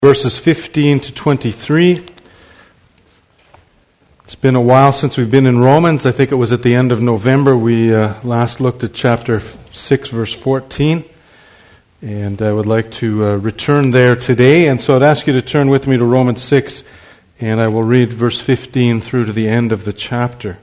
Verses 15 to 23. It's been a while since we've been in Romans. I think it was at the end of November we last looked at chapter 6, verse 14. And I would like to return there today. And so I'd ask you to turn with me to Romans 6, and I will read verse 15 through to the end of the chapter.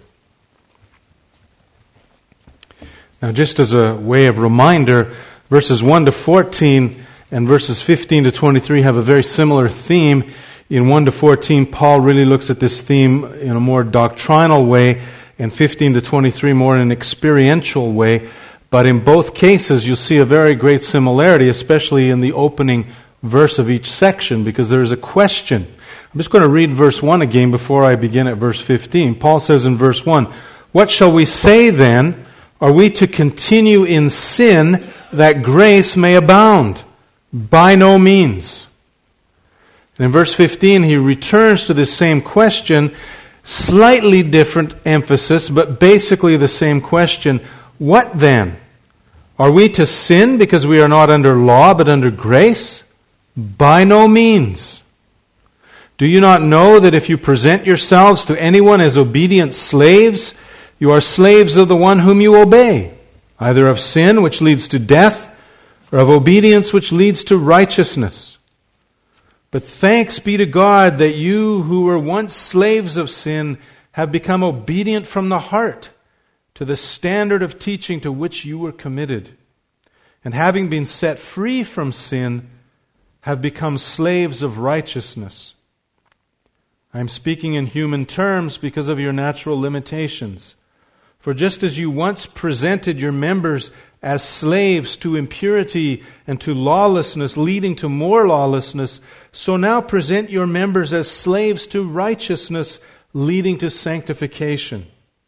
Now, just as a way of reminder, verses 1 to 14 and verses 15 to 23 have a very similar theme. In 1 to 14, Paul really looks at this theme in a more doctrinal way, and 15 to 23 more in an experiential way. But in both cases, you'll see a very great similarity, especially in the opening verse of each section, because there is a question. I'm just going to read verse 1 again before I begin at verse 15. Paul says in verse 1, "What shall we say then? Are we to continue in sin that grace may abound? By no means." And in verse 15, he returns to this same question, slightly different emphasis, but basically the same question. What then? Are we to sin because we are not under law but under grace? By no means. Do you not know that if you present yourselves to anyone as obedient slaves, you are slaves of the one whom you obey, either of sin, which leads to death, or of obedience, which leads to righteousness? But thanks be to God that you who were once slaves of sin have become obedient from the heart to the standard of teaching to which you were committed, and having been set free from sin, have become slaves of righteousness. I am speaking in human terms because of your natural limitations. For just as you once presented your members as slaves to impurity and to lawlessness, leading to more lawlessness, so now present your members as slaves to righteousness, leading to sanctification.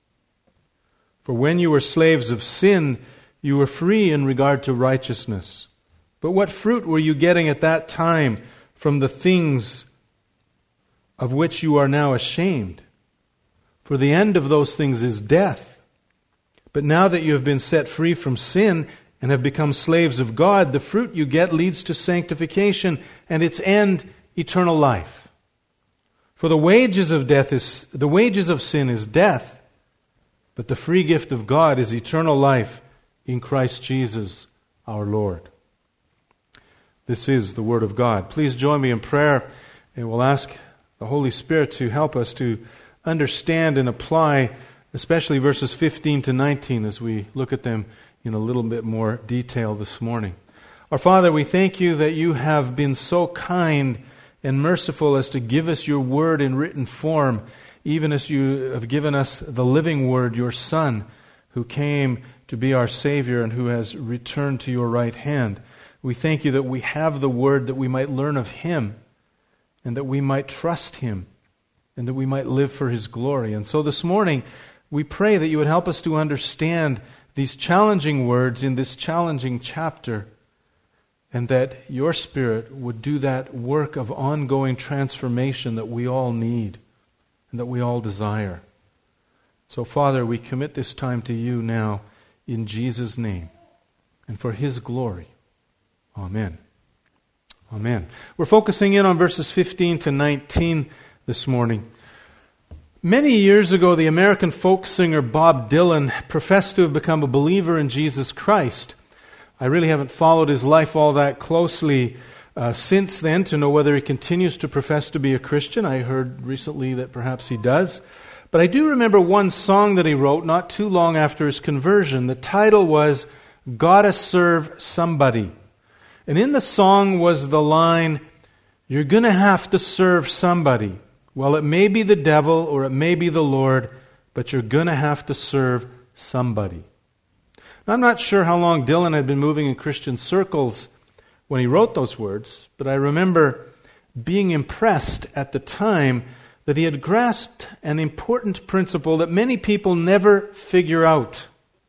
For when you were slaves of sin, you were free in regard to righteousness. But what fruit were you getting at that time from the things of which you are now ashamed? For the end of those things is death. But now that you have been set free from sin and have become slaves of God, the fruit you get leads to sanctification, and its end, eternal life. For the wages of sin is death, but the free gift of God is eternal life in Christ Jesus our Lord. This is the Word of God. Please join me in prayer, and we'll ask the Holy Spirit to help us to understand and apply especially verses 15 to 19 as we look at them in a little bit more detail this morning. Our Father, we thank you that you have been so kind and merciful as to give us your word in written form, even as you have given us the living word, your Son, who came to be our Savior and who has returned to your right hand. We thank you that we have the word that we might learn of him and that we might trust him and that we might live for his glory. And so this morning, we pray that you would help us to understand these challenging words in this challenging chapter, and that your Spirit would do that work of ongoing transformation that we all need and that we all desire. So, Father, we commit this time to you now in Jesus' name and for his glory. Amen. Amen. We're focusing in on verses 15 to 19 this morning. Many years ago, the American folk singer Bob Dylan professed to have become a believer in Jesus Christ. I really haven't followed his life all that closely since then to know whether he continues to profess to be a Christian. I heard recently that perhaps he does. But I do remember one song that he wrote not too long after his conversion. The title was "Gotta Serve Somebody." And in the song was the line, "You're going to have to serve somebody. Well, it may be the devil or it may be the Lord, but you're going to have to serve somebody." Now, I'm not sure how long Dylan had been moving in Christian circles when he wrote those words, but I remember being impressed at the time that he had grasped an important principle that many people never figure out.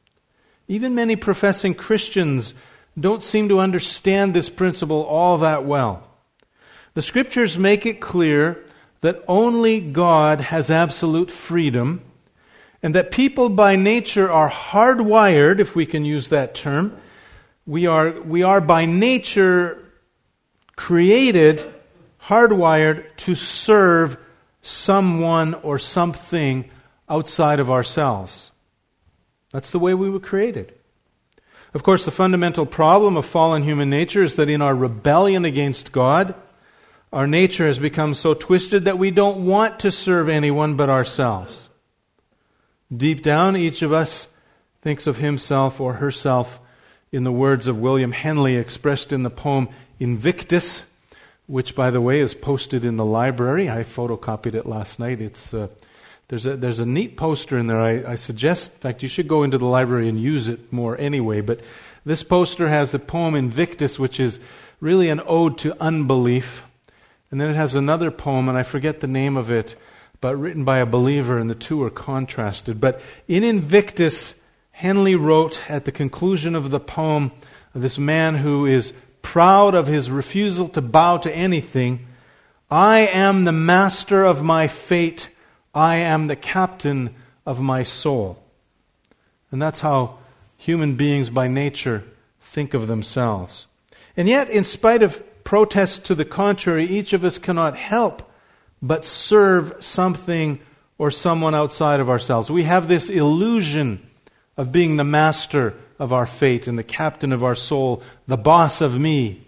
Even many professing Christians don't seem to understand this principle all that well. The Scriptures make it clear that only God has absolute freedom, and that people by nature are hardwired, if we can use that term. We are by nature created hardwired to serve someone or something outside of ourselves. That's the way we were created. Of course, the fundamental problem of fallen human nature is that in our rebellion against God, our nature has become so twisted that we don't want to serve anyone but ourselves. Deep down, each of us thinks of himself or herself in the words of William Henley expressed in the poem Invictus, which, by the way, is posted in the library. I photocopied it last night. There's a neat poster in there. I suggest, in fact, you should go into the library and use it more anyway. But this poster has the poem Invictus, which is really an ode to unbelief. And then it has another poem, and I forget the name of it, but written by a believer, and the two are contrasted. But in Invictus, Henley wrote at the conclusion of the poem, this man who is proud of his refusal to bow to anything, "I am the master of my fate. I am the captain of my soul." And that's how human beings by nature think of themselves. And yet, in spite of protests to the contrary, each of us cannot help but serve something or someone outside of ourselves. We have this illusion of being the master of our fate and the captain of our soul, the boss of me.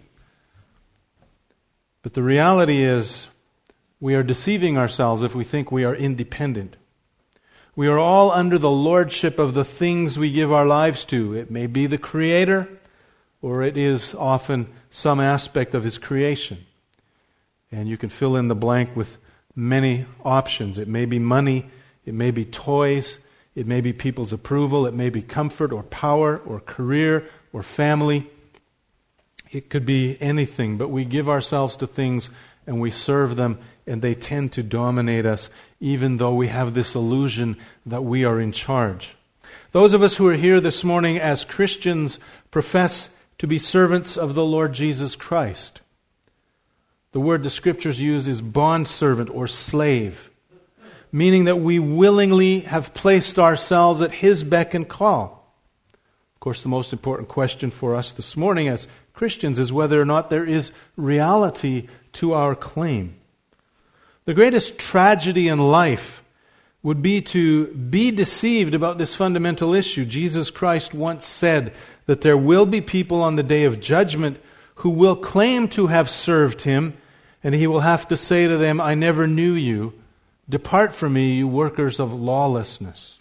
But the reality is, we are deceiving ourselves if we think we are independent. We are all under the lordship of the things we give our lives to. It may be the Creator, or it is often some aspect of His creation. And you can fill in the blank with many options. It may be money, it may be toys, it may be people's approval, it may be comfort or power or career or family. It could be anything, but we give ourselves to things and we serve them, and they tend to dominate us, even though we have this illusion that we are in charge. Those of us who are here this morning as Christians profess to be servants of the Lord Jesus Christ. The word the Scriptures use is bondservant or slave, meaning that we willingly have placed ourselves at His beck and call. Of course, the most important question for us this morning as Christians is whether or not there is reality to our claim. The greatest tragedy in life would be to be deceived about this fundamental issue. Jesus Christ once said that there will be people on the day of judgment who will claim to have served Him, and He will have to say to them, "I never knew you. Depart from me, you workers of lawlessness."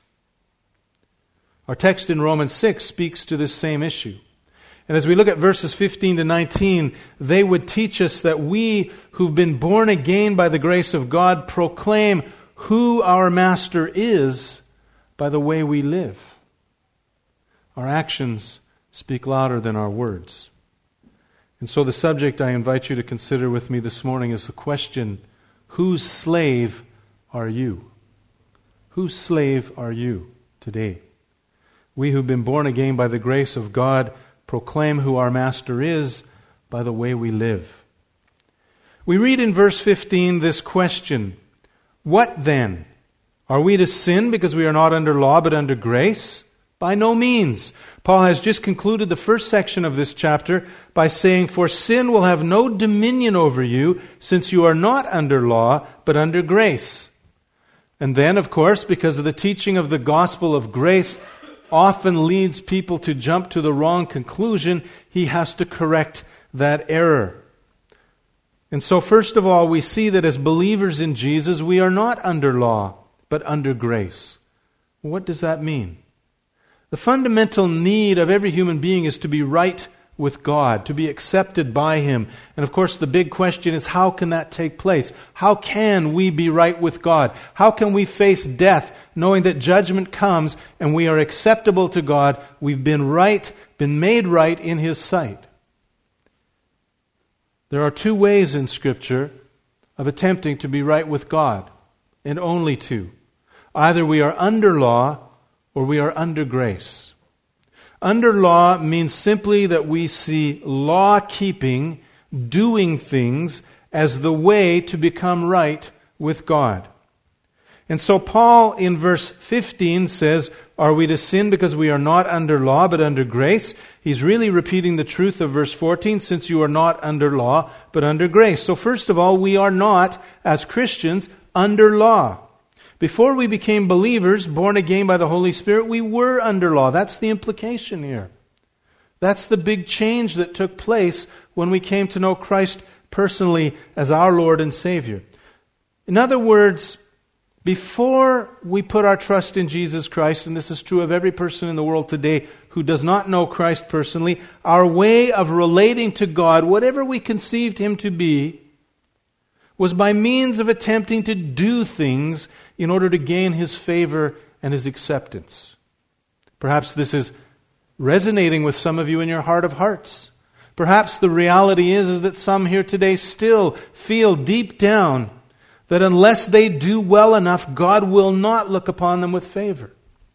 Our text in Romans 6 speaks to this same issue. And as we look at verses 15 to 19, they would teach us that we who've been born again by the grace of God proclaim who our Master is by the way we live. Our actions speak louder than our words. And so the subject I invite you to consider with me this morning is the question, whose slave are you? Whose slave are you today? We who've been born again by the grace of God proclaim who our Master is by the way we live. We read in verse 15 this question, "What then? Are we to sin because we are not under law but under grace? By no means." Paul has just concluded the first section of this chapter by saying, "For sin will have no dominion over you, since you are not under law but under grace." And then, of course, because of the teaching of the gospel of grace often leads people to jump to the wrong conclusion, he has to correct that error. And so first of all, we see that as believers in Jesus, we are not under law, but under grace. What does that mean? The fundamental need of every human being is to be right with God, to be accepted by Him. And of course, the big question is, how can that take place? How can we be right with God? How can we face death knowing that judgment comes and we are acceptable to God? We've been right, been made right in His sight. There are two ways in Scripture of attempting to be right with God, and only two. Either we are under law or we are under grace. Under law means simply that we see law-keeping, doing things, as the way to become right with God. And so Paul in verse 15 says, are we to sin because we are not under law but under grace? He's really repeating the truth of verse 14, since you are not under law but under grace. So first of all, we are not, as Christians, under law. Before we became believers, born again by the Holy Spirit, we were under law. That's the implication here. That's the big change that took place when we came to know Christ personally as our Lord and Savior. In other words, before we put our trust in Jesus Christ, and this is true of every person in the world today who does not know Christ personally, our way of relating to God, whatever we conceived Him to be, was by means of attempting to do things in order to gain His favor and His acceptance. Perhaps this is resonating with some of you in your heart of hearts. Perhaps the reality is that some here today still feel deep down that unless they do well enough, God will not look upon them with favor.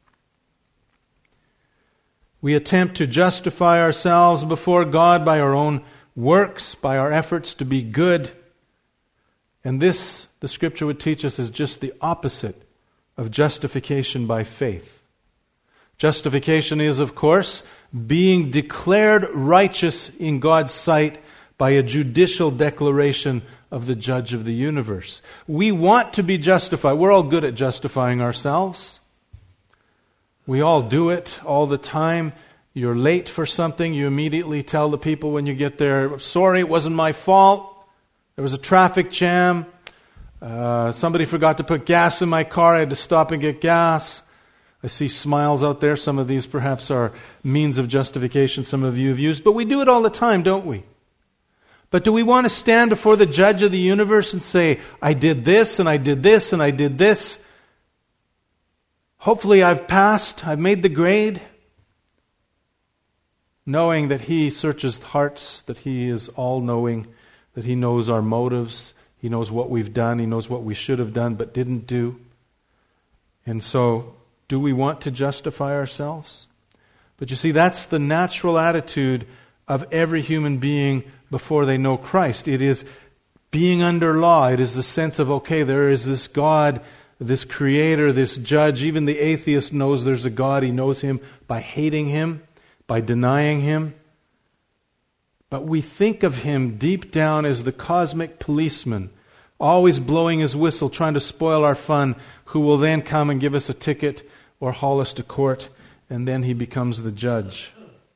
We attempt to justify ourselves before God by our own works, by our efforts to be good. And this, the Scripture would teach us, is just the opposite of justification by faith. Justification is, of course, being declared righteous in God's sight by a judicial declaration of the judge of the universe. We want to be justified. We're all good at justifying ourselves. We all do it all the time. You're late for something, you immediately tell the people when you get there, sorry, it wasn't my fault. There was a traffic jam. Somebody forgot to put gas in my car. I had to stop and get gas. I see smiles out there. Some of these perhaps are means of justification some of you have used. But we do it all the time, don't we? But do we want to stand before the judge of the universe and say, I did this, and I did this, and I did this. Hopefully I've passed. I've made the grade. Knowing that He searches hearts, that He is all-knowing, that He knows our motives, He knows what we've done, He knows what we should have done but didn't do. And so, do we want to justify ourselves? But you see, that's the natural attitude of every human being before they know Christ. It is being under law. It is the sense of, okay, there is this God, this Creator, this Judge. Even the atheist knows there's a God. He knows Him by hating Him, by denying Him. But we think of Him deep down as the cosmic policeman, always blowing his whistle, trying to spoil our fun, who will then come and give us a ticket or haul us to court, and then He becomes the judge.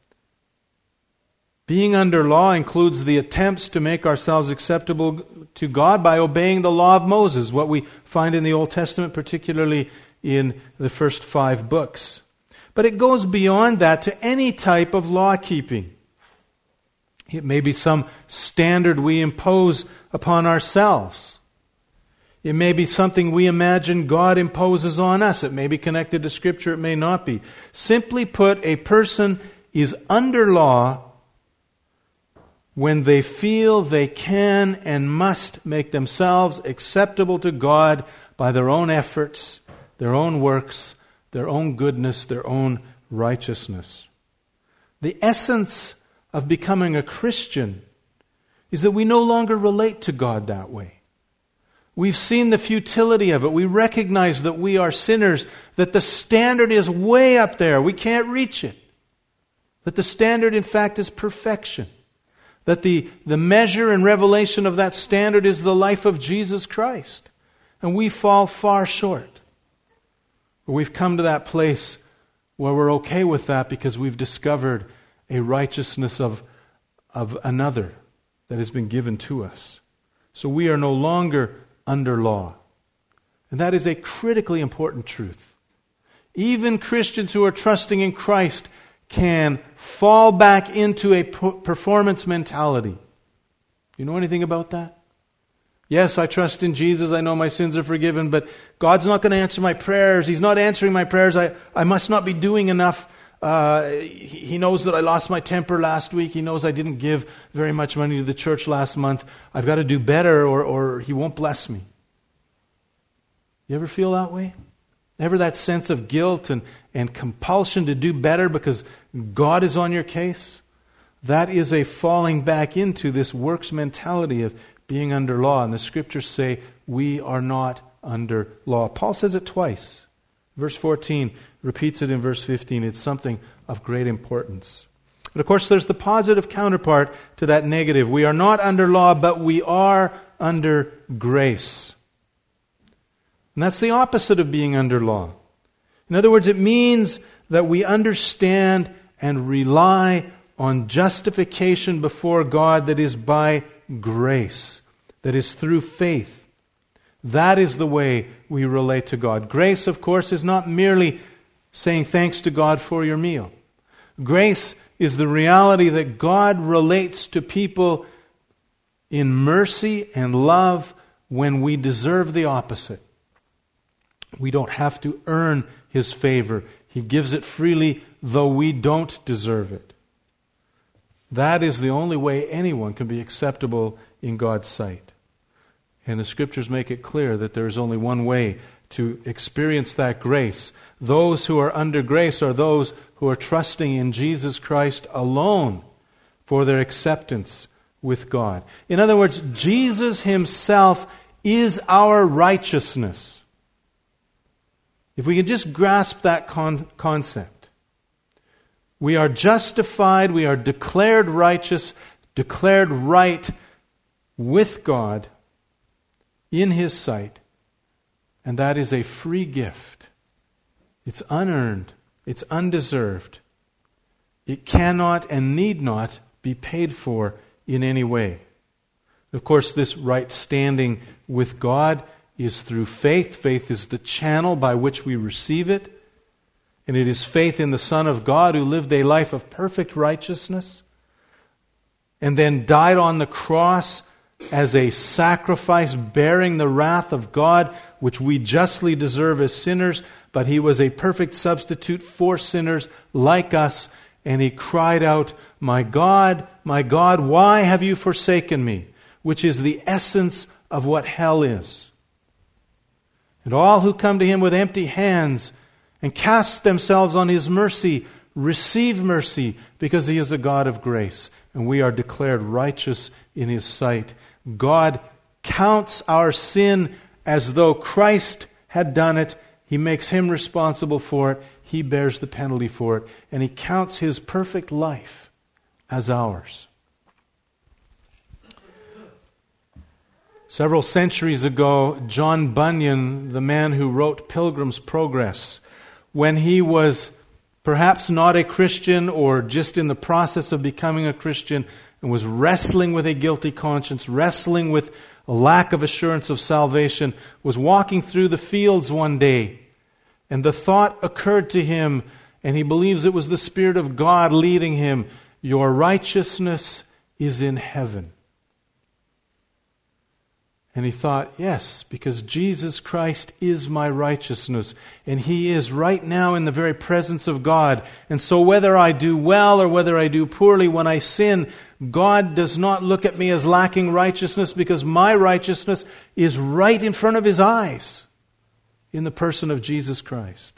Being under law includes the attempts to make ourselves acceptable to God by obeying the law of Moses, what we find in the Old Testament, particularly in the first 5 books. But it goes beyond that to any type of law keeping. It may be some standard we impose upon ourselves. It may be something we imagine God imposes on us. It may be connected to Scripture, it may not be. Simply put, a person is under law when they feel they can and must make themselves acceptable to God by their own efforts, their own works, their own goodness, their own righteousness. The essence of becoming a Christian is that we no longer relate to God that way. We've seen the futility of it. We recognize that we are sinners, that the standard is way up there. We can't reach it. That the standard, in fact, is perfection. That the measure and revelation of that standard is the life of Jesus Christ. And we fall far short. But we've come to that place where we're okay with that because we've discovered a righteousness of another that has been given to us. So we are no longer under law. And that is a critically important truth. Even Christians who are trusting in Christ can fall back into a performance mentality. You know anything about that? Yes, I trust in Jesus. I know my sins are forgiven, but God's not going to answer my prayers. He's not answering my prayers. I must not be doing enough. He knows that I lost my temper last week. He knows I didn't give very much money to the church last month. I've got to do better or He won't bless me. You ever feel that way? Ever that sense of guilt and compulsion to do better because God is on your case? That is a falling back into this works mentality of being under law. And the Scriptures say we are not under law. Paul says it twice. Verse 14 repeats it in verse 15. It's something of great importance. But of course, there's the positive counterpart to that negative. We are not under law, but we are under grace. And that's the opposite of being under law. In other words, it means that we understand and rely on justification before God that is by grace, that is through faith. That is the way we relate to God. Grace, of course, is not merely saying thanks to God for your meal. Grace is the reality that God relates to people in mercy and love when we deserve the opposite. We don't have to earn His favor. He gives it freely, though we don't deserve it. That is the only way anyone can be acceptable in God's sight. And the Scriptures make it clear that there is only one way to experience that grace. Those who are under grace are those who are trusting in Jesus Christ alone for their acceptance with God. In other words, Jesus Himself is our righteousness. If we can just grasp that concept. We are justified, we are declared righteous, declared right with God in His sight. And that is a free gift. It's unearned. It's undeserved. It cannot and need not be paid for in any way. Of course, this right standing with God is through faith. Faith is the channel by which we receive it. And it is faith in the Son of God who lived a life of perfect righteousness and then died on the cross as a sacrifice bearing the wrath of God, which we justly deserve as sinners, but He was a perfect substitute for sinners like us, and He cried out, my God, why have you forsaken me?" Which is the essence of what hell is. And all who come to Him with empty hands and cast themselves on His mercy receive mercy, because He is a God of grace, and we are declared righteous in His sight. God counts our sin as though Christ had done it. He makes Him responsible for it. He bears the penalty for it. And He counts His perfect life as ours. Several centuries ago, John Bunyan, the man who wrote Pilgrim's Progress, when he was perhaps not a Christian or just in the process of becoming a Christian and was wrestling with a guilty conscience, wrestling with a lack of assurance of salvation, was walking through the fields one day, and the thought occurred to him, and he believes it was the Spirit of God leading him, "Your righteousness is in heaven." And he thought, yes, because Jesus Christ is my righteousness, and He is right now in the very presence of God. And so whether I do well or whether I do poorly, when I sin, God does not look at me as lacking righteousness, because my righteousness is right in front of His eyes in the person of Jesus Christ.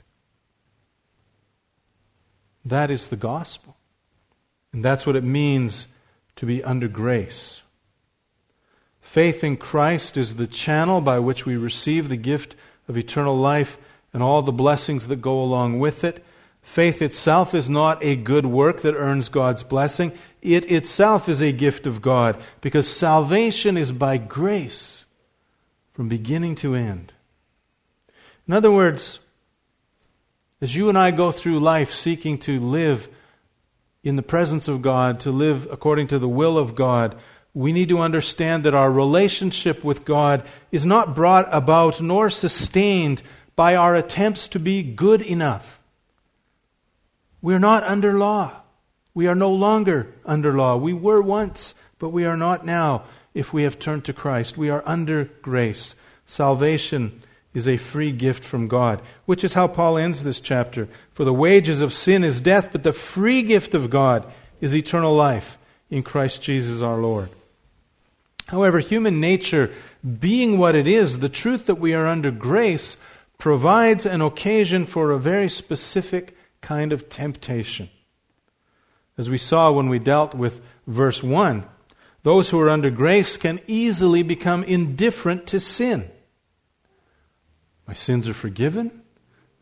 That is the gospel. And that's what it means to be under grace. Faith in Christ is the channel by which we receive the gift of eternal life and all the blessings that go along with it. Faith itself is not a good work that earns God's blessing. It itself is a gift of God, because salvation is by grace from beginning to end. In other words, as you and I go through life seeking to live in the presence of God, to live according to the will of God, we need to understand that our relationship with God is not brought about nor sustained by our attempts to be good enough. We're not under law. We are no longer under law. We were once, but we are not now if we have turned to Christ. We are under grace. Salvation is a free gift from God, which is how Paul ends this chapter. For the wages of sin is death, but the free gift of God is eternal life in Christ Jesus our Lord. However, human nature being what it is, the truth that we are under grace provides an occasion for a very specific kind of temptation. As we saw when we dealt with verse 1, those who are under grace can easily become indifferent to sin. My sins are forgiven.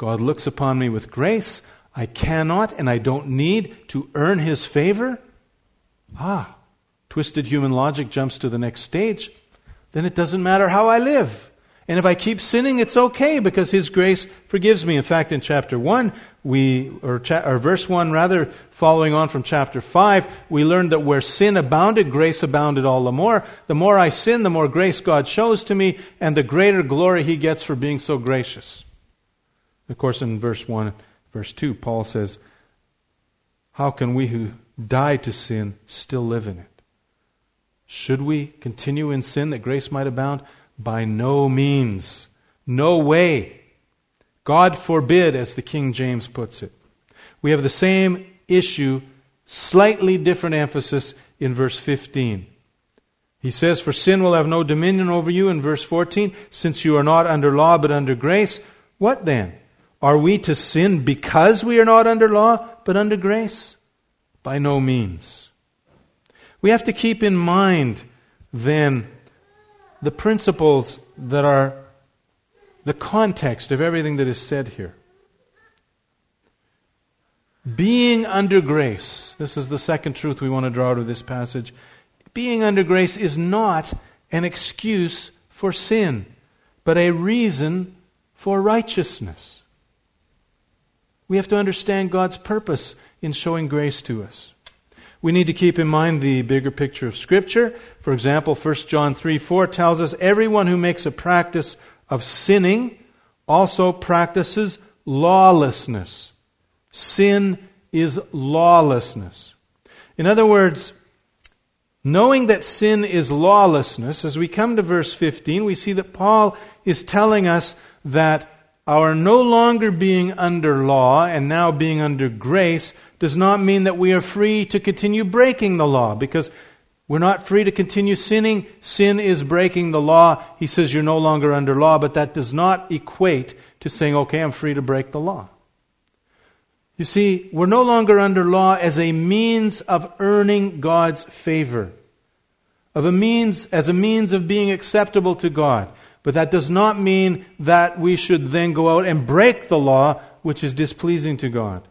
God looks upon me with grace. I cannot and I don't need to earn His favor. Twisted human logic jumps to the next stage. Then it doesn't matter how I live. And if I keep sinning, it's okay because His grace forgives me. In fact, in chapter 1, verse 1 rather, following on from chapter 5, we learned that where sin abounded, grace abounded all the more. The more I sin, the more grace God shows to me, and the greater glory He gets for being so gracious. Of course, in verse 1, verse 2, Paul says, how can we who died to sin still live in it? Should we continue in sin that grace might abound? By no means. No way. God forbid, as the King James puts it. We have the same issue, slightly different emphasis in verse 15. He says, for sin will have no dominion over you in verse 14, since you are not under law but under grace. What then? Are we to sin because we are not under law but under grace? By no means. We have to keep in mind then the principles that are the context of everything that is said here. Being under grace, this is the second truth we want to draw out of this passage. Being under grace is not an excuse for sin, but a reason for righteousness. We have to understand God's purpose in showing grace to us. We need to keep in mind the bigger picture of Scripture. For example, 1 John 3:4 tells us, everyone who makes a practice of sinning also practices lawlessness. Sin is lawlessness. In other words, knowing that sin is lawlessness, as we come to verse 15, we see that Paul is telling us that our no longer being under law and now being under grace does not mean that we are free to continue breaking the law, because we're not free to continue sinning. Sin is breaking the law. He says you're no longer under law, but that does not equate to saying, okay, I'm free to break the law. You see, we're no longer under law as a means of earning God's favor, as a means of being acceptable to God. But that does not mean that we should then go out and break the law, which is displeasing to God.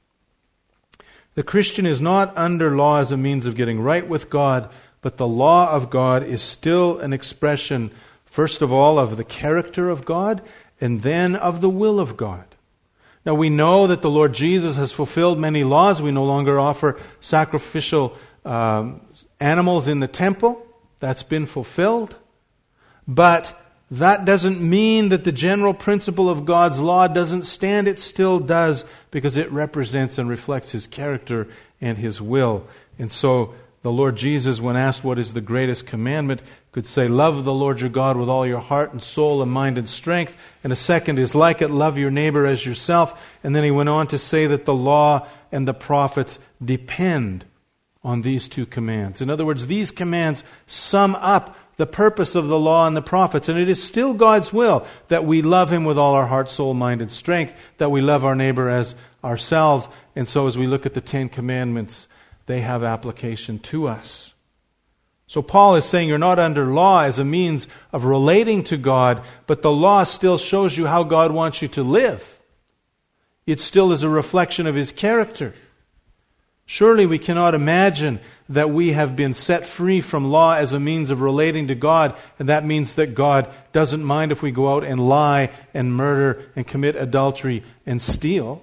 The Christian is not under law as a means of getting right with God, but the law of God is still an expression, first of all, of the character of God, and then of the will of God. Now we know that the Lord Jesus has fulfilled many laws. We no longer offer sacrificial animals in the temple. That's been fulfilled. But that doesn't mean that the general principle of God's law doesn't stand. It still does, because it represents and reflects His character and His will. And so the Lord Jesus, when asked what is the greatest commandment, could say, love the Lord your God with all your heart and soul and mind and strength. And a second is like it, love your neighbor as yourself. And then he went on to say that the law and the prophets depend on these two commands. In other words, these commands sum up the purpose of the law and the prophets. And it is still God's will that we love Him with all our heart, soul, mind, and strength, that we love our neighbor as ourselves. And so as we look at the Ten Commandments, they have application to us. So Paul is saying you're not under law as a means of relating to God, but the law still shows you how God wants you to live. It still is a reflection of His character. Surely we cannot imagine that we have been set free from law as a means of relating to God, and that means that God doesn't mind if we go out and lie and murder and commit adultery and steal.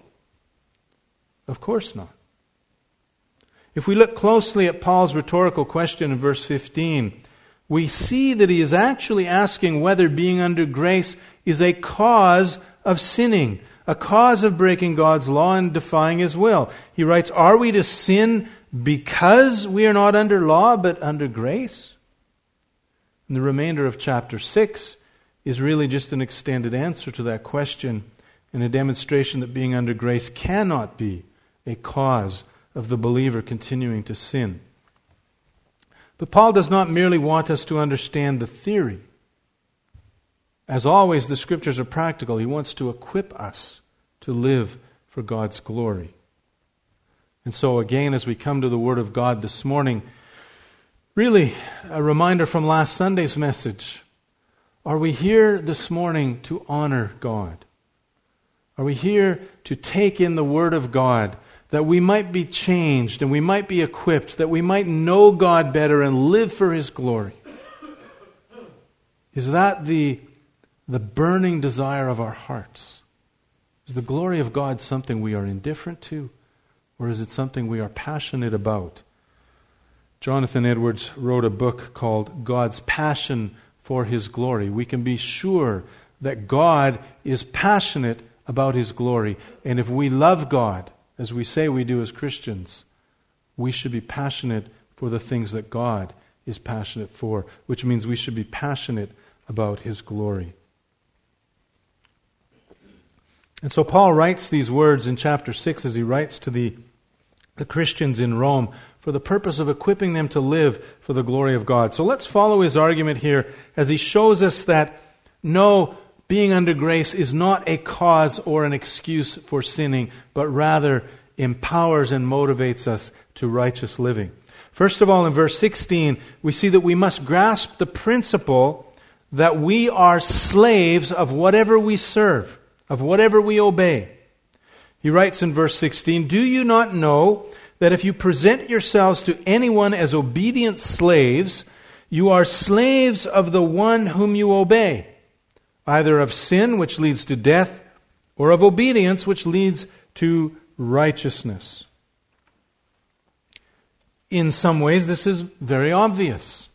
Of course not. If we look closely at Paul's rhetorical question in verse 15, we see that he is actually asking whether being under grace is a cause of sinning, a cause of breaking God's law and defying His will. He writes, are we to sin because we are not under law but under grace? And the remainder of chapter 6 is really just an extended answer to that question and a demonstration that being under grace cannot be a cause of the believer continuing to sin. But Paul does not merely want us to understand the theory. As always, the Scriptures are practical. He wants to equip us to live for God's glory. And so again, as we come to the Word of God this morning, really a reminder from last Sunday's message. Are we here this morning to honor God? Are we here to take in the Word of God, that we might be changed and we might be equipped, that we might know God better and live for His glory? Is that the burning desire of our hearts? Is the glory of God something we are indifferent to, or is it something we are passionate about? Jonathan Edwards wrote a book called God's Passion for His Glory. We can be sure that God is passionate about His glory. And if we love God, as we say we do as Christians, we should be passionate for the things that God is passionate for, which means we should be passionate about His glory. And so Paul writes these words in chapter 6 as he writes to the Christians in Rome for the purpose of equipping them to live for the glory of God. So let's follow his argument here as he shows us that no, being under grace is not a cause or an excuse for sinning, but rather empowers and motivates us to righteous living. First of all, in verse 16, we see that we must grasp the principle that we are slaves of whatever we serve, of whatever we obey. He writes in verse 16, "Do you not know that if you present yourselves to anyone as obedient slaves, you are slaves of the one whom you obey, either of sin, which leads to death, or of obedience, which leads to righteousness?" In some ways, this is very obvious.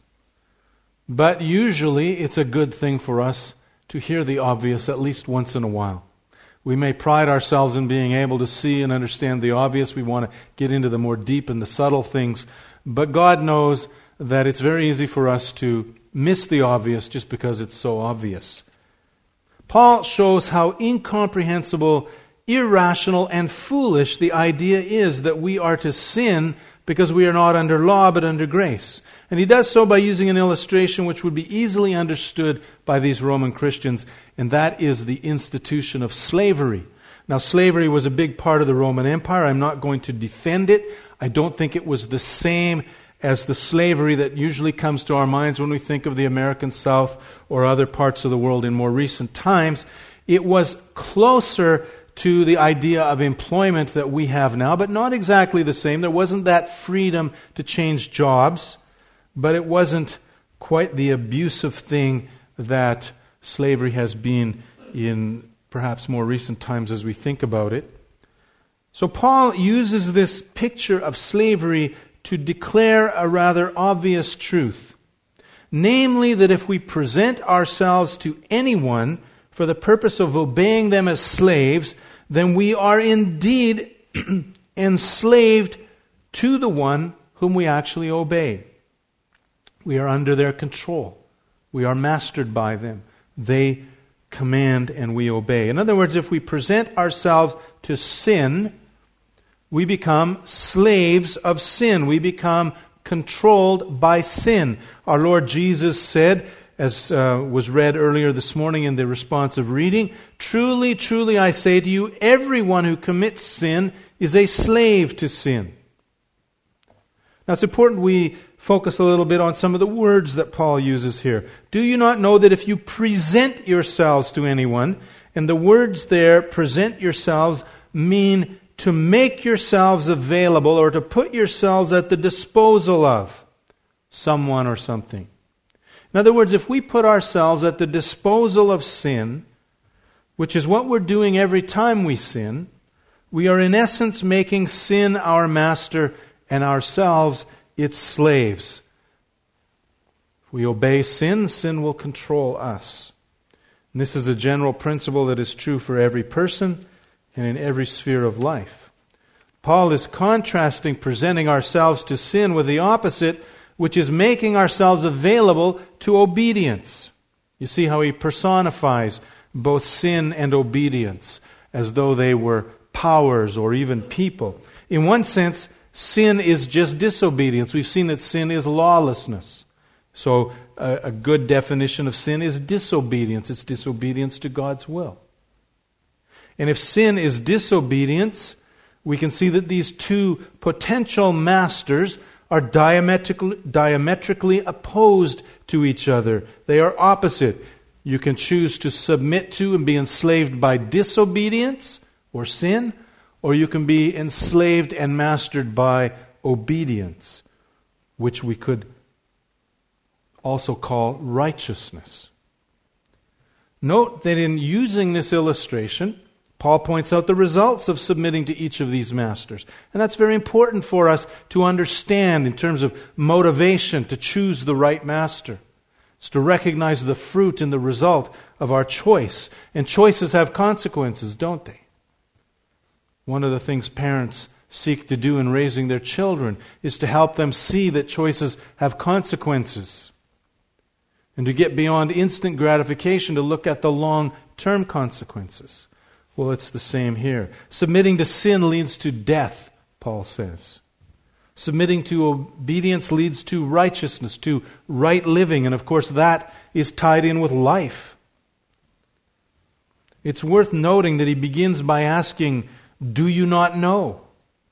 But usually, it's a good thing for us to hear the obvious at least once in a while. We may pride ourselves in being able to see and understand the obvious. We want to get into the more deep and the subtle things. But God knows that it's very easy for us to miss the obvious just because it's so obvious. Paul shows how incomprehensible, irrational, and foolish the idea is that we are to sin because we are not under law but under grace. And he does so by using an illustration which would be easily understood by these Roman Christians, and that is the institution of slavery. Now, slavery was a big part of the Roman Empire. I'm not going to defend it. I don't think it was the same as the slavery that usually comes to our minds when we think of the American South or other parts of the world in more recent times. It was closer to the idea of employment that we have now, but not exactly the same. There wasn't that freedom to change jobs, but it wasn't quite the abusive thing that slavery has been in perhaps more recent times as we think about it. So Paul uses this picture of slavery to declare a rather obvious truth, namely that if we present ourselves to anyone for the purpose of obeying them as slaves, then we are indeed enslaved to the one whom we actually obey. We are under their control. We are mastered by them. They command and we obey. In other words, if we present ourselves to sin, we become slaves of sin. We become controlled by sin. Our Lord Jesus said, as was read earlier this morning in the responsive reading, "Truly, truly, I say to you, everyone who commits sin is a slave to sin." Now, it's important we focus a little bit on some of the words that Paul uses here. Do you not know that if you present yourselves to anyone, and the words there, present yourselves, mean to make yourselves available or to put yourselves at the disposal of someone or something. In other words, if we put ourselves at the disposal of sin, which is what we're doing every time we sin, we are in essence making sin our master and ourselves its slaves. If we obey sin, sin will control us. And this is a general principle that is true for every person and in every sphere of life. Paul is contrasting presenting ourselves to sin with the opposite, which is making ourselves available to obedience. You see how he personifies both sin and obedience as though they were powers or even people. In one sense, sin is just disobedience. We've seen that sin is lawlessness. So a good definition of sin is disobedience. It's disobedience to God's will. And if sin is disobedience, we can see that these two potential masters are diametrically opposed to each other. They are opposite. You can choose to submit to and be enslaved by disobedience or sin, or you can be enslaved and mastered by obedience, which we could also call righteousness. Note that in using this illustration, Paul points out the results of submitting to each of these masters. And that's very important for us to understand in terms of motivation to choose the right master. It's to recognize the fruit and the result of our choice. And choices have consequences, don't they? One of the things parents seek to do in raising their children is to help them see that choices have consequences. And to get beyond instant gratification, to look at the long-term consequences. Well, it's the same here. Submitting to sin leads to death, Paul says. Submitting to obedience leads to righteousness, to right living, and of course that is tied in with life. It's worth noting that he begins by asking, do you not know?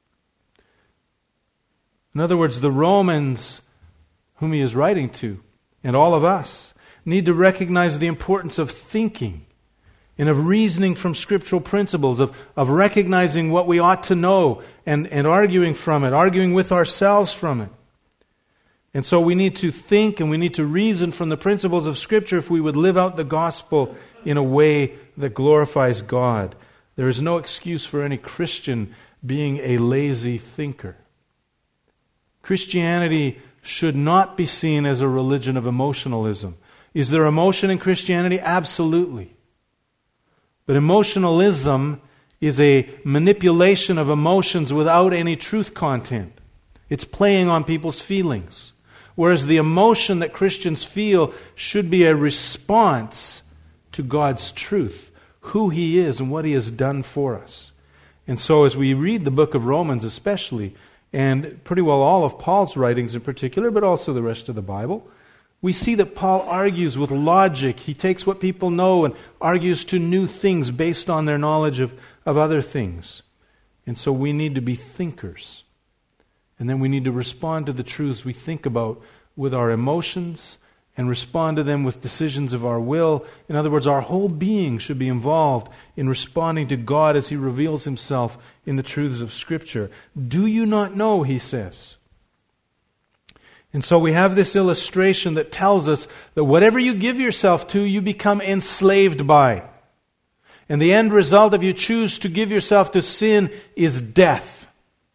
In other words, the Romans whom he is writing to, and all of us, need to recognize the importance of thinking and of reasoning from scriptural principles, of recognizing what we ought to know and arguing from it, arguing with ourselves from it. And so we need to think and we need to reason from the principles of Scripture if we would live out the gospel in a way that glorifies God. There is no excuse for any Christian being a lazy thinker. Christianity should not be seen as a religion of emotionalism. Is there emotion in Christianity? Absolutely. But emotionalism is a manipulation of emotions without any truth content. It's playing on people's feelings. Whereas the emotion that Christians feel should be a response to God's truth, who He is and what He has done for us. And so as we read the book of Romans especially, and pretty well all of Paul's writings in particular, but also the rest of the Bible, we see that Paul argues with logic. He takes what people know and argues to new things based on their knowledge of other things. And so we need to be thinkers. And then we need to respond to the truths we think about with our emotions and respond to them with decisions of our will. In other words, our whole being should be involved in responding to God as He reveals Himself in the truths of Scripture. Do you not know, he says. And so we have this illustration that tells us that whatever you give yourself to, you become enslaved by. And the end result if you choose to give yourself to sin is death.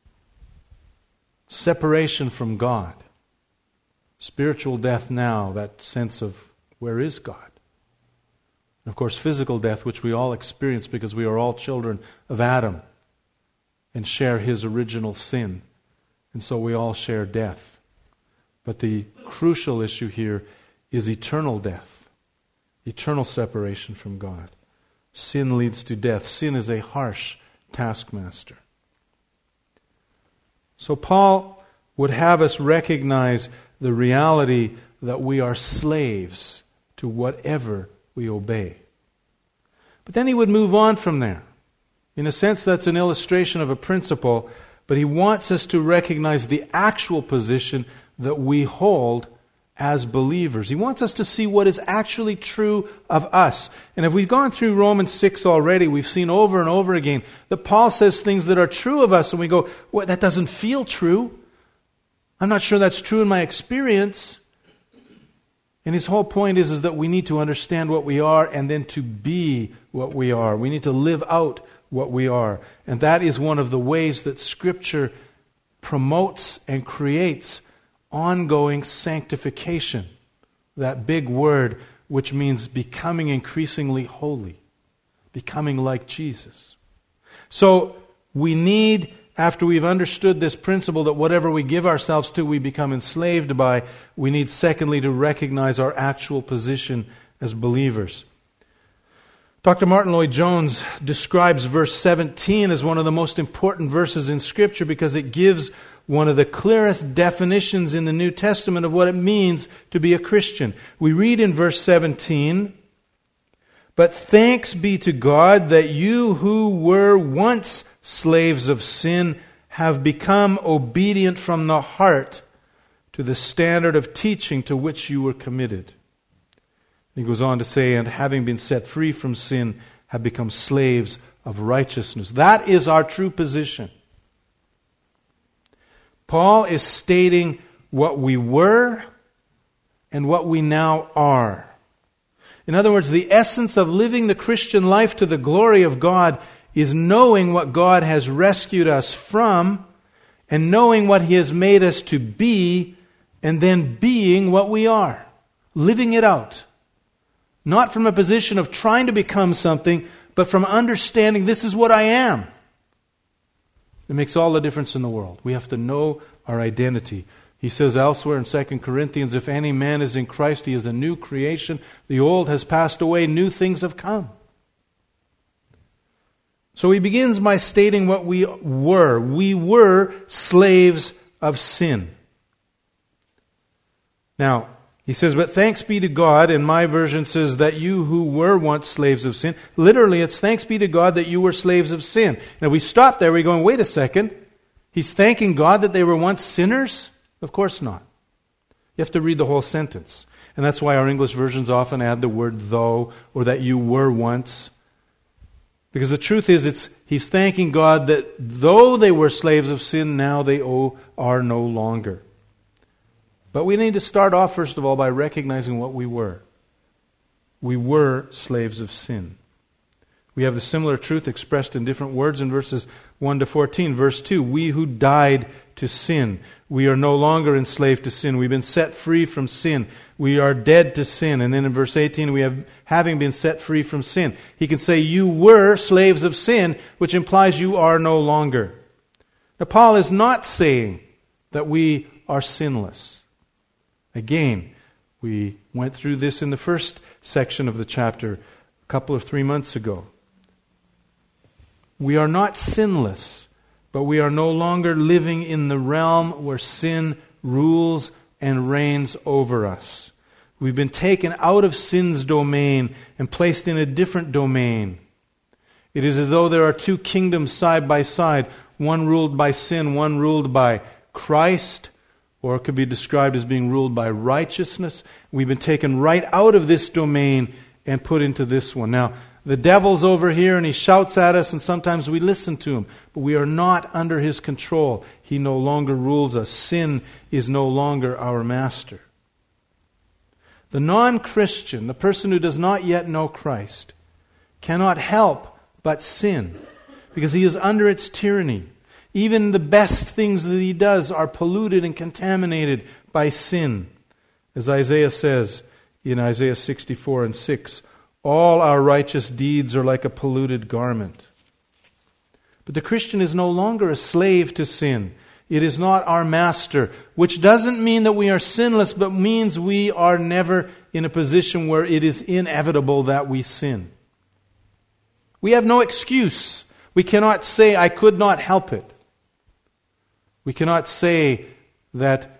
Separation from God. Spiritual death now, that sense of where is God? And of course physical death, which we all experience because we are all children of Adam and share his original sin. And so we all share death. But the crucial issue here is eternal death, eternal separation from God. Sin leads to death. Sin is a harsh taskmaster. So Paul would have us recognize the reality that we are slaves to whatever we obey. But then he would move on from there. In a sense, that's an illustration of a principle, but he wants us to recognize the actual position that we hold as believers. He wants us to see what is actually true of us. And if we've gone through Romans 6 already, we've seen over and over again that Paul says things that are true of us, and we go, well, that doesn't feel true. I'm not sure that's true in my experience. And his whole point is that we need to understand what we are and then to be what we are. We need to live out what we are. And that is one of the ways that Scripture promotes and creates ongoing sanctification. That big word which means becoming increasingly holy. Becoming like Jesus. So we need, after we've understood this principle that whatever we give ourselves to we become enslaved by, we need secondly to recognize our actual position as believers. Dr. Martin Lloyd-Jones describes verse 17 as one of the most important verses in Scripture because it gives one of the clearest definitions in the New Testament of what it means to be a Christian. We read in verse 17, "But thanks be to God that you who were once slaves of sin have become obedient from the heart to the standard of teaching to which you were committed." He goes on to say, and having been set free from sin, have become slaves of righteousness. That is our true position. Paul is stating what we were and what we now are. In other words, the essence of living the Christian life to the glory of God is knowing what God has rescued us from and knowing what He has made us to be and then being what we are. Living it out. Not from a position of trying to become something, but from understanding this is what I am. It makes all the difference in the world. We have to know our identity. He says elsewhere in 2 Corinthians, if any man is in Christ, he is a new creation. The old has passed away, new things have come. So he begins by stating what we were. We were slaves of sin. Now, he says, but thanks be to God, and my version says that you who were once slaves of sin. Literally, it's thanks be to God that you were slaves of sin. Now, we stop there, we're going, wait a second. He's thanking God that they were once sinners? Of course not. You have to read the whole sentence. And that's why our English versions often add the word though, or that you were once. Because the truth is, he's thanking God that though they were slaves of sin, now they are no longer. But we need to start off, first of all, by recognizing what we were. We were slaves of sin. We have the similar truth expressed in different words in verses 1 to 14. Verse 2, we who died to sin. We are no longer enslaved to sin. We've been set free from sin. We are dead to sin. And then in verse 18, we have having been set free from sin. He can say, you were slaves of sin, which implies you are no longer. Now, Paul is not saying that we are sinless. Again, we went through this in the first section of the chapter a couple of 3 months ago. We are not sinless, but we are no longer living in the realm where sin rules and reigns over us. We've been taken out of sin's domain and placed in a different domain. It is as though there are two kingdoms side by side, one ruled by sin, one ruled by Christ, or it could be described as being ruled by righteousness. We've been taken right out of this domain and put into this one. Now, the devil's over here and he shouts at us and sometimes we listen to him. But we are not under his control. He no longer rules us. Sin is no longer our master. The non-Christian, the person who does not yet know Christ, cannot help but sin because he is under its tyranny. Even the best things that he does are polluted and contaminated by sin. As Isaiah says in Isaiah 64 and 6, all our righteous deeds are like a polluted garment. But the Christian is no longer a slave to sin. It is not our master, which doesn't mean that we are sinless, but means we are never in a position where it is inevitable that we sin. We have no excuse. We cannot say, I could not help it. We cannot say that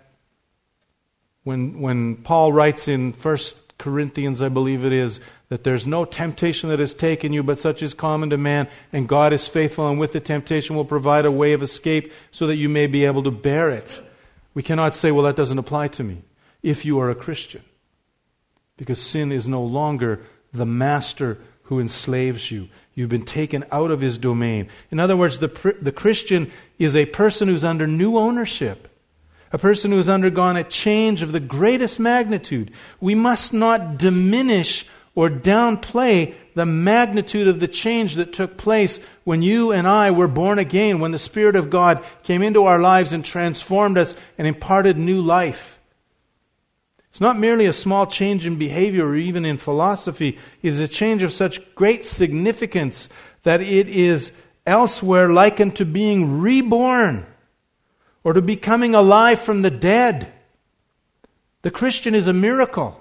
when Paul writes in 1 Corinthians, I believe it is, that there's no temptation that has taken you, but such is common to man, and God is faithful, and with the temptation will provide a way of escape so that you may be able to bear it. We cannot say, well, that doesn't apply to me, if you are a Christian. Because sin is no longer the master who enslaves you. You've been taken out of his domain. In other words, the Christian is a person who's under new ownership. A person who has undergone a change of the greatest magnitude. We must not diminish or downplay the magnitude of the change that took place when you and I were born again, when the Spirit of God came into our lives and transformed us and imparted new life. It's not merely a small change in behavior or even in philosophy. It is a change of such great significance that it is elsewhere likened to being reborn or to becoming alive from the dead. The Christian is a miracle.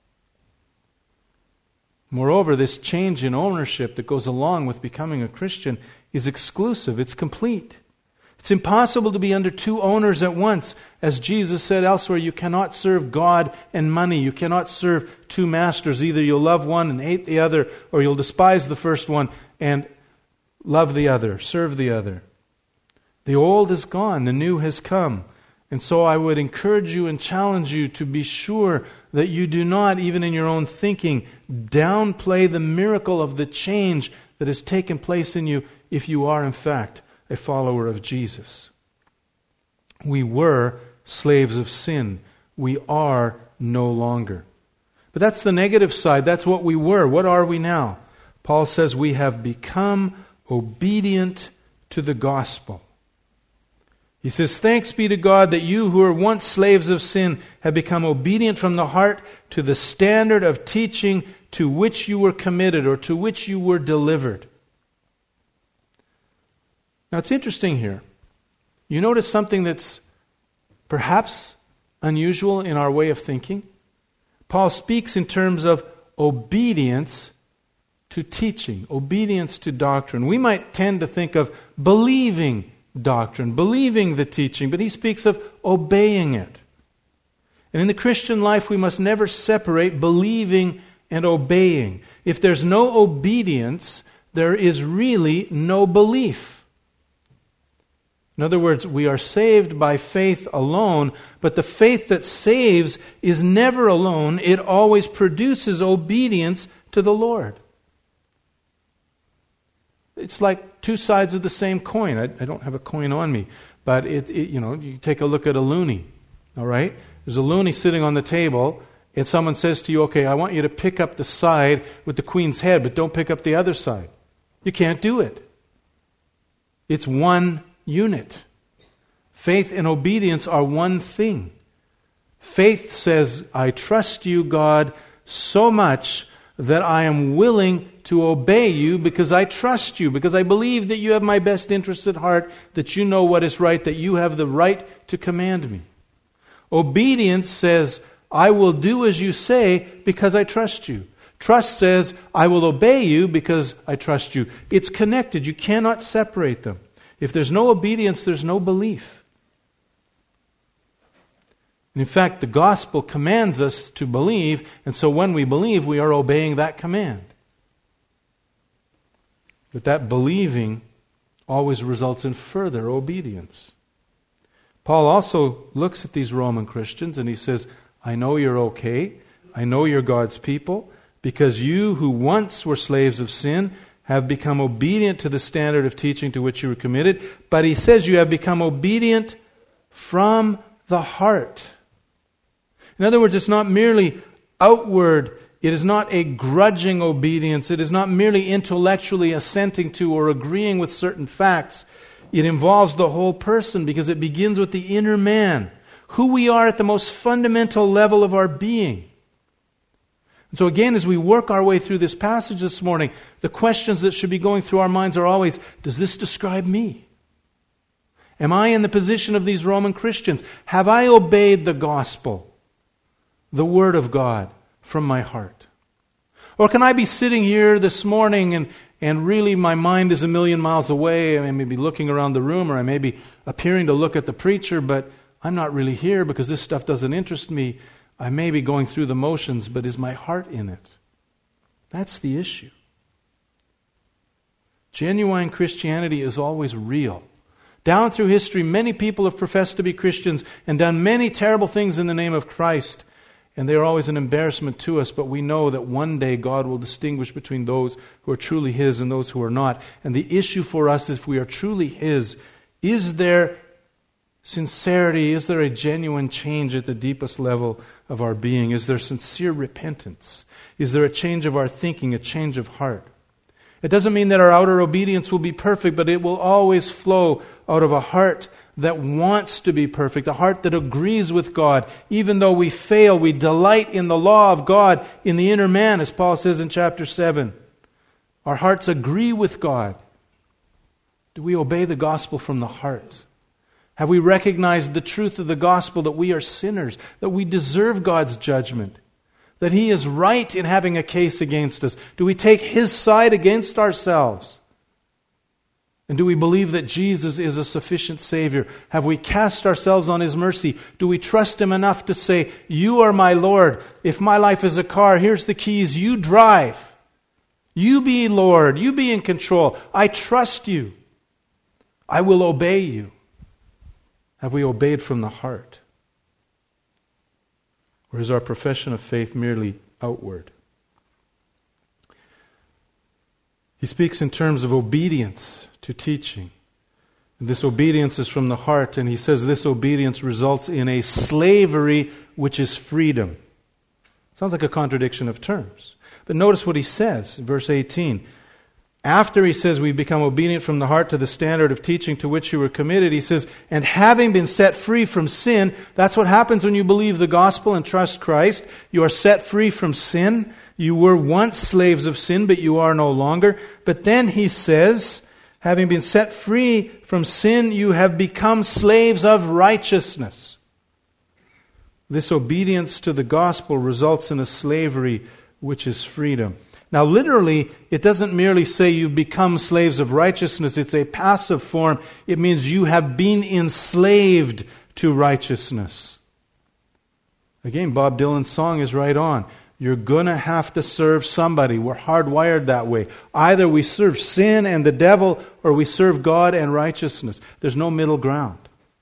Moreover, this change in ownership that goes along with becoming a Christian is exclusive. It's complete. It's impossible to be under two owners at once. As Jesus said elsewhere, you cannot serve God and money. You cannot serve two masters. Either you'll love one and hate the other, or you'll despise the first one and love the other, serve the other. The old is gone, the new has come. And so I would encourage you and challenge you to be sure that you do not, even in your own thinking, downplay the miracle of the change that has taken place in you if you are, in fact, a follower of Jesus. We were slaves of sin. We are no longer. But that's the negative side. That's what we were. What are we now? Paul says we have become obedient to the gospel. He says, thanks be to God that you who were once slaves of sin have become obedient from the heart to the standard of teaching to which you were committed or to which you were delivered. Now it's interesting here. You notice something that's perhaps unusual in our way of thinking? Paul speaks in terms of obedience to teaching, obedience to doctrine. We might tend to think of believing doctrine, believing the teaching, but he speaks of obeying it. And in the Christian life, we must never separate believing and obeying. If there's no obedience, there is really no belief. In other words, we are saved by faith alone, but the faith that saves is never alone. It always produces obedience to the Lord. It's like two sides of the same coin. I don't have a coin on me, but you take a look at a loonie, all right? There's a loonie sitting on the table, and someone says to you, okay, I want you to pick up the side with the queen's head, but don't pick up the other side. You can't do it. It's one unit. Faith and obedience are one thing. Faith says, I trust you, God, so much that I am willing to obey you because I trust you, because I believe that you have my best interests at heart, that you know what is right, that you have the right to command me. Obedience says, I will do as you say because I trust you. Trust says, I will obey you because I trust you. It's connected. You cannot separate them. If there's no obedience, there's no belief. In fact, the gospel commands us to believe, and so when we believe, we are obeying that command. But that believing always results in further obedience. Paul also looks at these Roman Christians and he says, I know you're okay. I know you're God's people, because you who once were slaves of sin have become obedient to the standard of teaching to which you were committed. But he says you have become obedient from the heart. In other words, it's not merely outward. It is not a grudging obedience. It is not merely intellectually assenting to or agreeing with certain facts. It involves the whole person because it begins with the inner man, who we are at the most fundamental level of our being. And so again, as we work our way through this passage this morning, the questions that should be going through our minds are always, does this describe me? Am I in the position of these Roman Christians? Have I obeyed the gospel? The Word of God from my heart? Or can I be sitting here this morning and really my mind is a million miles away? I may be looking around the room, or I may be appearing to look at the preacher, but I'm not really here because this stuff doesn't interest me. I may be going through the motions, but is my heart in it? That's the issue. Genuine Christianity is always real. Down through history, many people have professed to be Christians and done many terrible things in the name of Christ. And they are always an embarrassment to us, but we know that one day God will distinguish between those who are truly His and those who are not. And the issue for us, if we are truly His, is there sincerity? Is there a genuine change at the deepest level of our being? Is there sincere repentance? Is there a change of our thinking, a change of heart? It doesn't mean that our outer obedience will be perfect, but it will always flow out of a heart that wants to be perfect, a heart that agrees with God. Even though we fail, we delight in the law of God in the inner man, as Paul says in chapter 7. Our hearts agree with God. Do we obey the gospel from the heart? Have we recognized the truth of the gospel, that we are sinners, that we deserve God's judgment, that He is right in having a case against us? Do we take His side against ourselves? And do we believe that Jesus is a sufficient Savior? Have we cast ourselves on His mercy? Do we trust Him enough to say, you are my Lord. If my life is a car, here's the keys. You drive. You be Lord. You be in control. I trust you. I will obey you. Have we obeyed from the heart? Or is our profession of faith merely outward? He speaks in terms of obedience to teaching. And this obedience is from the heart, and he says this obedience results in a slavery which is freedom. Sounds like a contradiction of terms. But notice what he says, verse 18. After he says we become obedient from the heart to the standard of teaching to which you were committed, he says, and having been set free from sin, that's what happens when you believe the gospel and trust Christ. You are set free from sin. You were once slaves of sin, but you are no longer. But then he says, having been set free from sin, you have become slaves of righteousness. This obedience to the gospel results in a slavery which is freedom. Now, literally, it doesn't merely say you've become slaves of righteousness. It's a passive form. It means you have been enslaved to righteousness. Again, Bob Dylan's song is right on. You're going to have to serve somebody. We're hardwired that way. Either we serve sin and the devil, or we serve God and righteousness. There's no middle ground.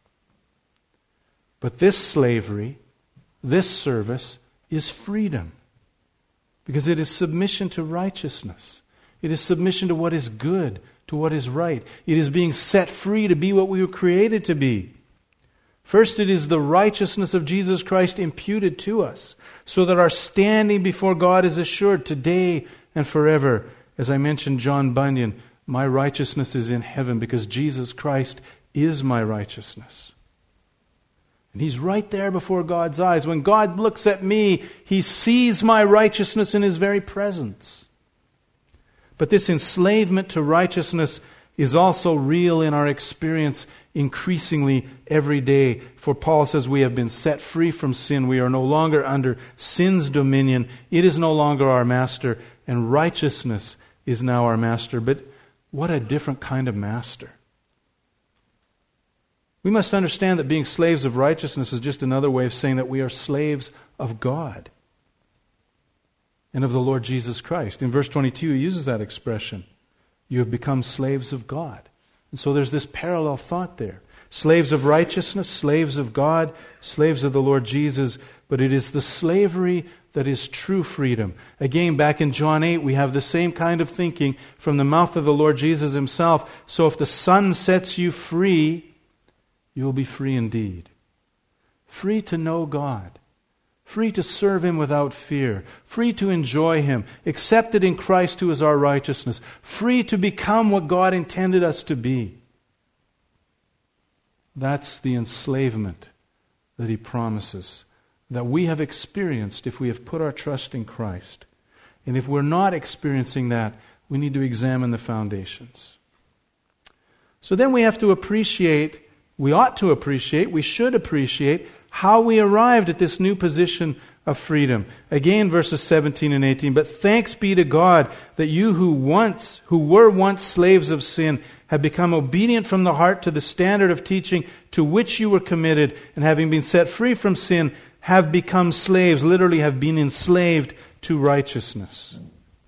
But this slavery, this service, is freedom. Because it is submission to righteousness. It is submission to what is good, to what is right. It is being set free to be what we were created to be. First, it is the righteousness of Jesus Christ imputed to us, so that our standing before God is assured today and forever. As I mentioned John Bunyan, my righteousness is in heaven because Jesus Christ is my righteousness. And He's right there before God's eyes. When God looks at me, He sees my righteousness in His very presence. But this enslavement to righteousness is also real in our experience increasingly every day. For Paul says we have been set free from sin. We are no longer under sin's dominion. It is no longer our master, and righteousness is now our master. But what a different kind of master. We must understand that being slaves of righteousness is just another way of saying that we are slaves of God and of the Lord Jesus Christ. In verse 22, he uses that expression. You have become slaves of God. And so there's this parallel thought there. Slaves of righteousness, slaves of God, slaves of the Lord Jesus. But it is the slavery that is true freedom. Again, back in John 8, we have the same kind of thinking from the mouth of the Lord Jesus Himself. So if the Son sets you free, you will be free indeed. Free to know God. Free to serve Him without fear. Free to enjoy Him. Accepted in Christ who is our righteousness. Free to become what God intended us to be. That's the enslavement that He promises, that we have experienced if we have put our trust in Christ. And if we're not experiencing that, we need to examine the foundations. So then we have to appreciate, we should appreciate how we arrived at this new position of freedom. Again, verses 17 and 18. But thanks be to God that you who were once slaves of sin have become obedient from the heart to the standard of teaching to which you were committed, and having been set free from sin, have become slaves, literally have been enslaved to righteousness.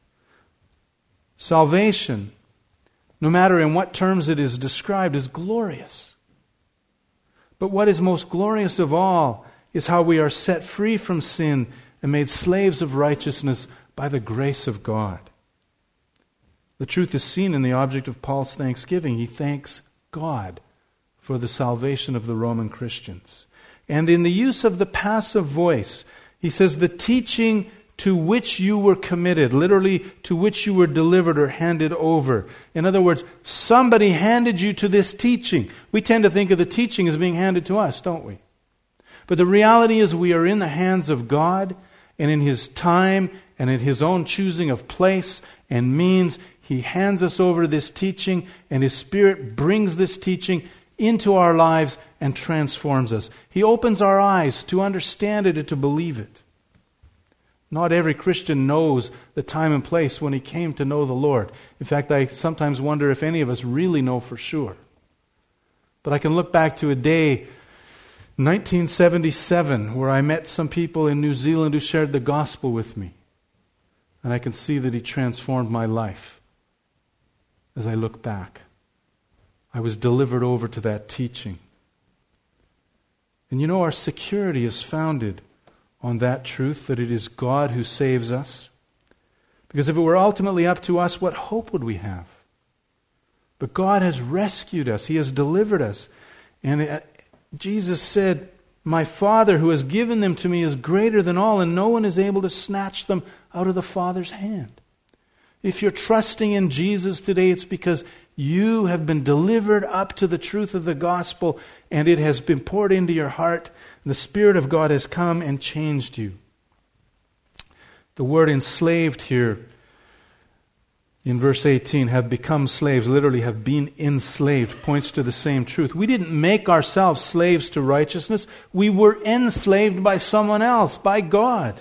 Salvation, no matter in what terms it is described, is glorious. But what is most glorious of all is how we are set free from sin and made slaves of righteousness by the grace of God. The truth is seen in the object of Paul's thanksgiving. He thanks God for the salvation of the Roman Christians. And in the use of the passive voice, he says, the teaching to which you were committed, literally to which you were delivered or handed over. In other words, somebody handed you to this teaching. We tend to think of the teaching as being handed to us, don't we? But the reality is we are in the hands of God, and in His time and in His own choosing of place and means, He hands us over to this teaching, and His Spirit brings this teaching into our lives and transforms us. He opens our eyes to understand it and to believe it. Not every Christian knows the time and place when he came to know the Lord. In fact, I sometimes wonder if any of us really know for sure. But I can look back to a day, 1977, where I met some people in New Zealand who shared the gospel with me. And I can see that He transformed my life as I look back. I was delivered over to that teaching. And you know, our security is founded on that truth, that it is God who saves us. Because if it were ultimately up to us, what hope would we have? But God has rescued us. He has delivered us. And Jesus said, "My Father who has given them to me is greater than all, and no one is able to snatch them out of the Father's hand." If you're trusting in Jesus today, it's because you have been delivered up to the truth of the gospel, and it has been poured into your heart. The Spirit of God has come and changed you. The word enslaved here in verse 18, have become slaves, literally have been enslaved, points to the same truth. We didn't make ourselves slaves to righteousness. We were enslaved by someone else, by God.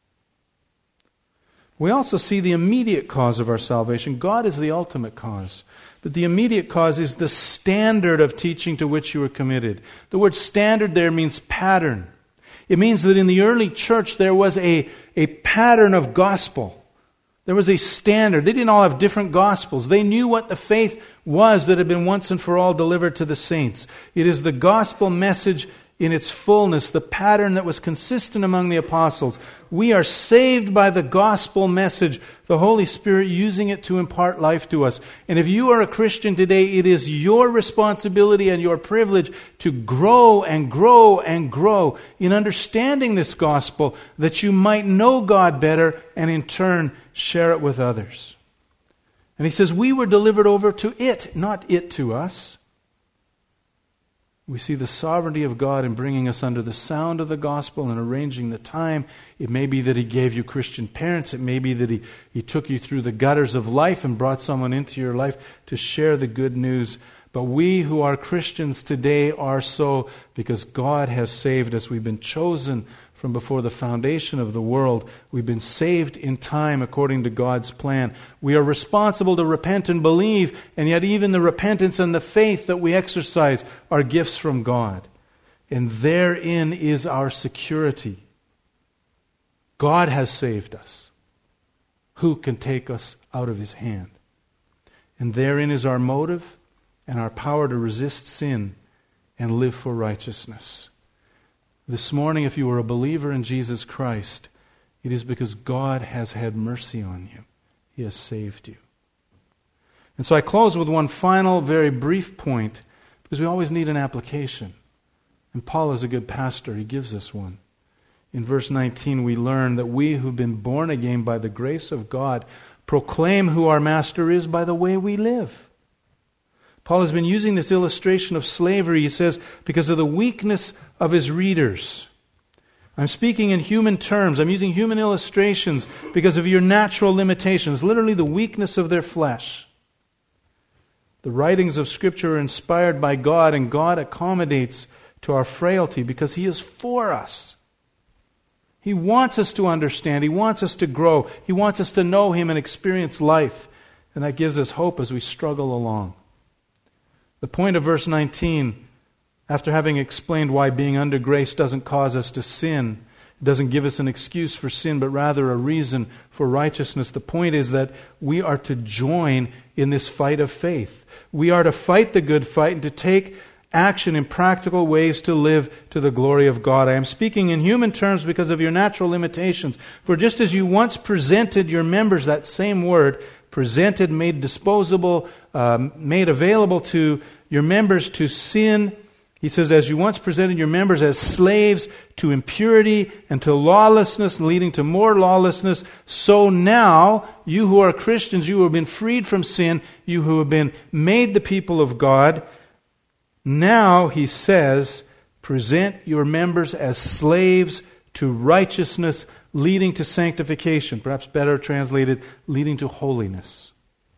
We also see the immediate cause of our salvation. God is the ultimate cause. But the immediate cause is the standard of teaching to which you were committed. The word standard there means pattern. It means that in the early church there was a pattern of gospel. There was a standard. They didn't all have different gospels. They knew what the faith was that had been once and for all delivered to the saints. It is the gospel message in its fullness, the pattern that was consistent among the apostles. We are saved by the gospel message, the Holy Spirit using it to impart life to us. And if you are a Christian today, it is your responsibility and your privilege to grow and grow and grow in understanding this gospel, that you might know God better and in turn share it with others. And he says, we were delivered over to it, not it to us. We see the sovereignty of God in bringing us under the sound of the gospel and arranging the time. It may be that He gave you Christian parents. It may be that He took you through the gutters of life and brought someone into your life to share the good news. But we who are Christians today are so because God has saved us. We've been chosen from before the foundation of the world. We've been saved in time according to God's plan. We are responsible to repent and believe, and yet even the repentance and the faith that we exercise are gifts from God. And therein is our security. God has saved us. Who can take us out of His hand? And therein is our motive and our power to resist sin and live for righteousness. This morning, if you are a believer in Jesus Christ, it is because God has had mercy on you. He has saved you. And so I close with one final, very brief point, because we always need an application. And Paul is a good pastor. He gives us one. In verse 19, we learn that we who've been born again by the grace of God proclaim who our Master is by the way we live. Paul has been using this illustration of slavery, he says, because of the weakness of his readers. I'm speaking in human terms. I'm using human illustrations because of your natural limitations, literally the weakness of their flesh. The writings of Scripture are inspired by God, and God accommodates to our frailty because He is for us. He wants us to understand. He wants us to grow. He wants us to know Him and experience life. And that gives us hope as we struggle along. The point of verse 19, after having explained why being under grace doesn't cause us to sin, it doesn't give us an excuse for sin, but rather a reason for righteousness, the point is that we are to join in this fight of faith. We are to fight the good fight and to take action in practical ways to live to the glory of God. I am speaking in human terms because of your natural limitations. For just as you once presented your members, that same word, presented, made disposable, made available to your members to sin. He says, as you once presented your members as slaves to impurity and to lawlessness, leading to more lawlessness, so now, you who are Christians, you who have been freed from sin, you who have been made the people of God, now, he says, present your members as slaves to righteousness, leading to sanctification. Perhaps better translated, leading to holiness.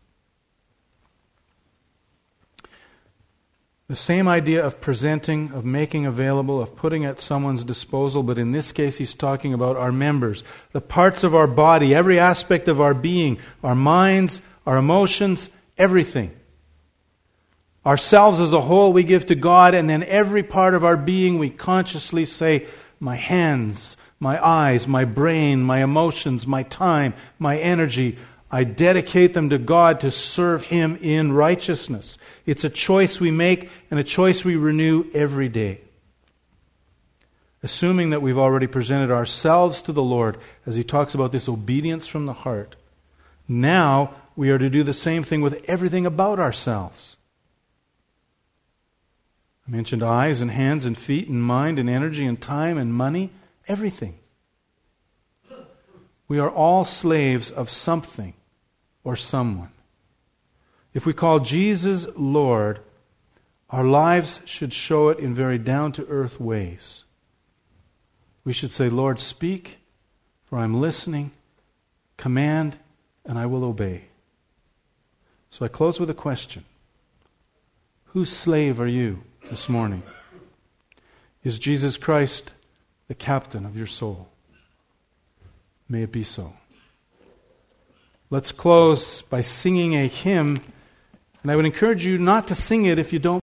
The same idea of presenting, of making available, of putting at someone's disposal, but in this case he's talking about our members, the parts of our body, every aspect of our being, our minds, our emotions, everything. Ourselves as a whole we give to God, and then every part of our being we consciously say, my hands, my eyes, my brain, my emotions, my time, my energy, I dedicate them to God to serve Him in righteousness. It's a choice we make and a choice we renew every day. assuming that we've already presented ourselves to the Lord, as he talks about this obedience from the heart, now we are to do the same thing with everything about ourselves. I mentioned eyes and hands and feet and mind and energy and time and money, everything. We are all slaves of something or someone. If we call Jesus Lord, our lives should show it in very down-to-earth ways. We should say, Lord, speak, for I'm listening. Command, and I will obey. So I close with a question. Whose slave are you this morning? Is Jesus Christ the captain of your soul? May it be so. Let's close by singing a hymn, and I would encourage you not to sing it if you don't